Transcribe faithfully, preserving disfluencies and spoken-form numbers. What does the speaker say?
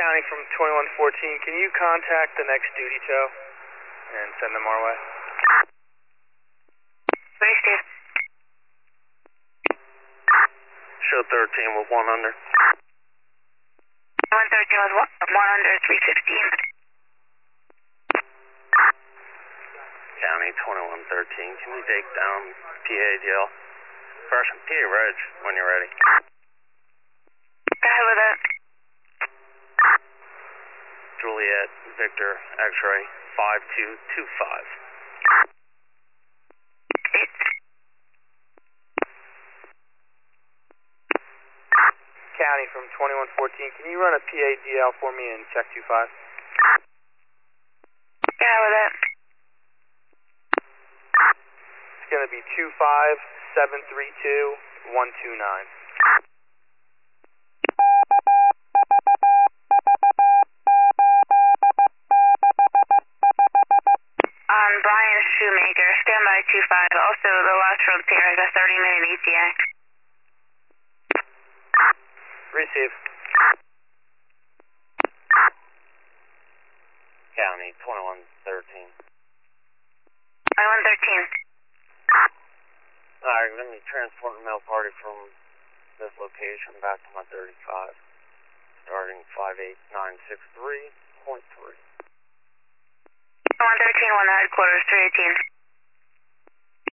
County from twenty-one fourteen. Can you contact the next duty tow and send them our way? Ready, Steve. Show thirteen with one under. one thirteen with one, one under, three fifteen. County twenty-one thirteen, can you take down P A D L? Correction, P A Reg, when you're ready. Go ahead with it. Juliet, Victor, X-ray, five two two five. Eight. County from twenty-one fourteen. Can you run a P A D L for me and check two five? Go ahead with it. It's going to be two five seven three two one two nine. On Brian Shoemaker, standby two five. Also, the last road pair has a thirty minute E T A. Receive. County twenty-one thirteen. twenty-one thirteen. Alright, let me transport the mail party from this location back to my thirty-five, starting five eight nine six three point three. one thirteen, one to headquarters, three eighteen.